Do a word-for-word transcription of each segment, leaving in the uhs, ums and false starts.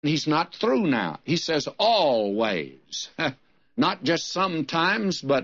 He's not through now. He says always, not just sometimes, but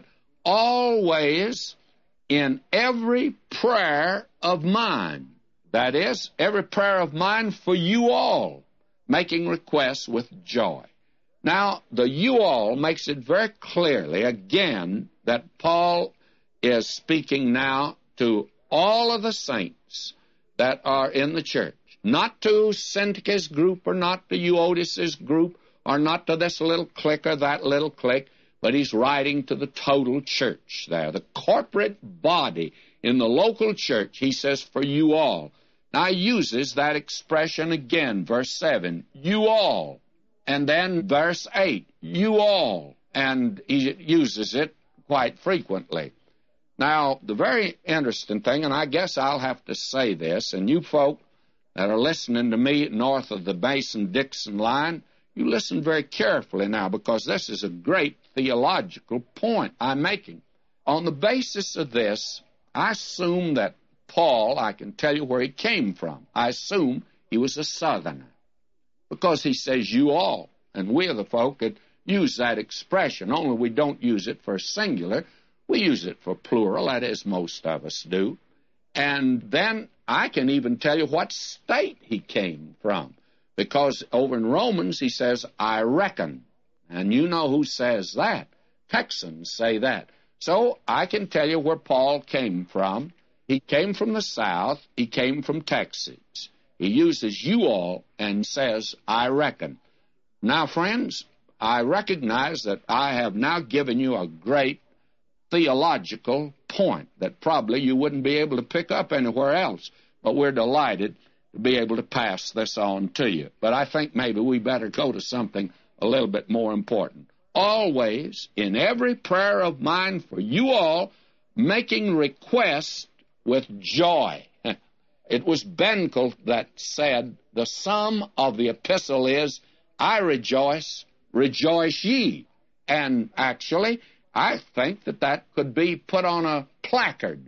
always in every prayer of mine. That is, every prayer of mine for you all, making requests with joy. Now, the you all makes it very clearly, again, that Paul is speaking now to all of the saints that are in the church. Not to Syntyche's group, or not to Euodias' group, or not to this little clique or that little clique, but he's writing to the total church there, the corporate body in the local church. He says, for you all. Now, he uses that expression again, verse seven, you all. And then verse eight, you all. And he uses it quite frequently. Now, the very interesting thing, and I guess I'll have to say this, and you folk that are listening to me north of the Mason-Dixon line, you listen very carefully now, because this is a great theological point I'm making. On the basis of this, I assume that Paul, I can tell you where he came from. I assume he was a Southerner, because he says you all, and we're the folk that use that expression, only we don't use it for singular. We use it for plural, that is, most of us do. And then I can even tell you what state he came from, because over in Romans he says, I reckon. And you know who says that. Texans say that. So I can tell you where Paul came from. He came from the South. He came from Texas. He uses you all and says, I reckon. Now, friends, I recognize that I have now given you a great theological point that probably you wouldn't be able to pick up anywhere else, but we're delighted to be able to pass this on to you. But I think maybe we better go to something a little bit more important. Always, in every prayer of mine for you all, making request with joy. It was Benkel that said, the sum of the epistle is, I rejoice, rejoice ye. And actually, I think that that could be put on a placard.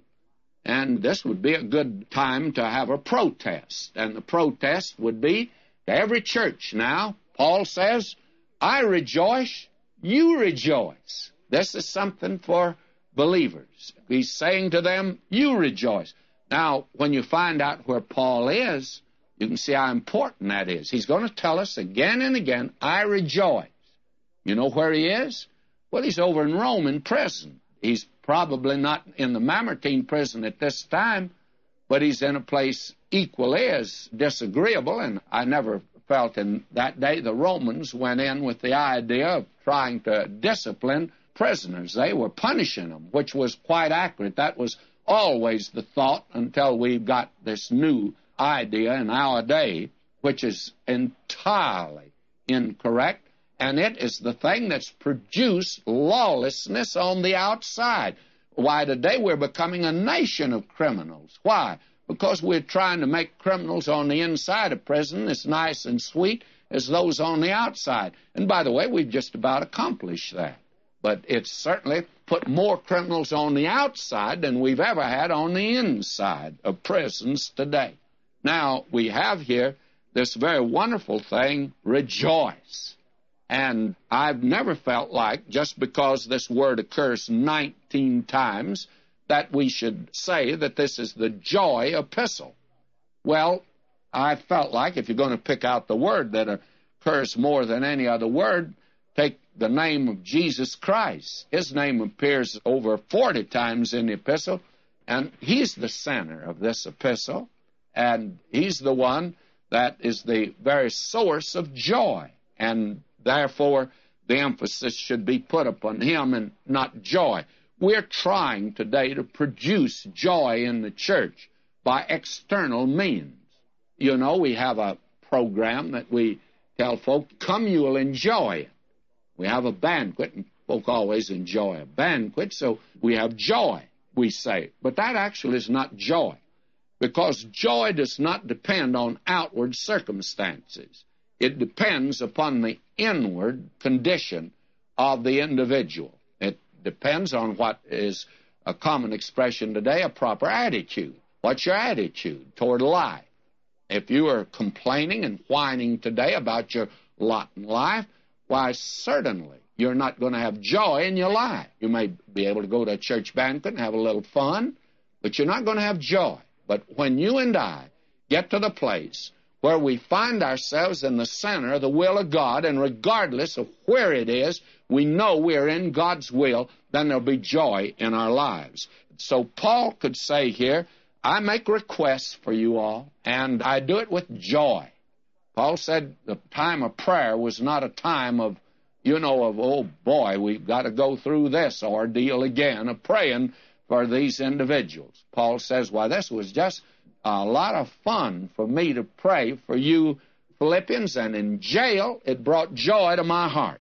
And this would be a good time to have a protest. And the protest would be to every church now. Paul says, I rejoice, you rejoice. This is something for believers. He's saying to them, you rejoice. Now, when you find out where Paul is, you can see how important that is. He's going to tell us again and again, I rejoice. You know where he is? Well, he's over in Rome in prison. He's probably not in the Mamertine prison at this time, but he's in a place equally as disagreeable, and I never felt in that day the Romans went in with the idea of trying to discipline prisoners. They were punishing them, which was quite accurate. That was always the thought until we got this new idea in our day, which is entirely incorrect. And it is the thing that's produced lawlessness on the outside. Why, today we're becoming a nation of criminals. Why? Because we're trying to make criminals on the inside of prison as nice and sweet as those on the outside. And by the way, we've just about accomplished that. But it's certainly put more criminals on the outside than we've ever had on the inside of prisons today. Now, we have here this very wonderful thing, rejoice. And I've never felt like, just because this word occurs nineteen times, that we should say that this is the joy epistle. Well, I felt like if you're going to pick out the word that occurs more than any other word, take the name of Jesus Christ. His name appears over forty times in the epistle, and he's the center of this epistle, and he's the one that is the very source of joy. And therefore, the emphasis should be put upon him and not joy. We're trying today to produce joy in the church by external means. You know, we have a program that we tell folk, come, you'll enjoy it. We have a banquet, and folk always enjoy a banquet, so we have joy, we say. But that actually is not joy, because joy does not depend on outward circumstances. It depends upon the inward condition of the individual. It depends on what is a common expression today, a proper attitude. What's your attitude toward life? If you are complaining and whining today about your lot in life, why, certainly you're not going to have joy in your life. You may be able to go to a church banquet and have a little fun, but you're not going to have joy. But when you and I get to the place where we find ourselves in the center of the will of God, and regardless of where it is, we know we're in God's will, then there'll be joy in our lives. So Paul could say here, I make requests for you all, and I do it with joy. Paul said the time of prayer was not a time of, you know, of, oh boy, we've got to go through this ordeal again of praying for these individuals. Paul says, well, this was just a lot of fun for me to pray for you, Philippians, and in jail it brought joy to my heart.